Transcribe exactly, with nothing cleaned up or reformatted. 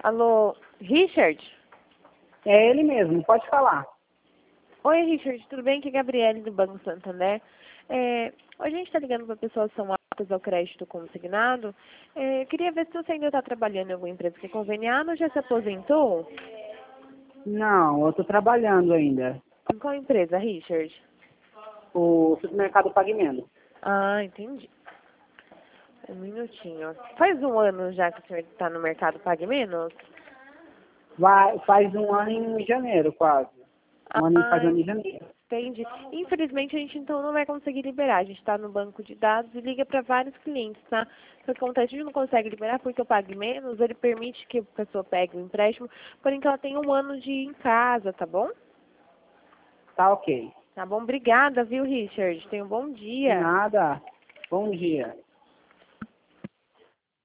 Alô, Richard? É ele mesmo, pode falar. Oi, Richard, tudo bem? Aqui é a Gabriele do Banco Santander. É, hoje a gente está ligando para a pessoa que são aptas ao crédito consignado. É, eu queria ver se você ainda está trabalhando em alguma empresa que é conveniada ou já se aposentou. Não, eu tô trabalhando ainda. Em qual empresa, Richard? O supermercado Pagmento. Ah, entendi. Um minutinho. Faz um ano já que o senhor está no mercado Pague Menos? Vai, faz um ano em janeiro, quase. Um ano faz Ah, um ano em janeiro. entendi. Infelizmente, a gente então não vai conseguir liberar. A gente está no banco de dados e liga para vários clientes, tá? O que acontece, a gente não consegue liberar porque o Pague Menos, ele permite que a pessoa pegue o empréstimo, porém que ela tenha um ano de em casa, tá bom? Tá ok. Tá bom? Obrigada, viu, Richard? Tenha um bom De dia. nada. Bom dia.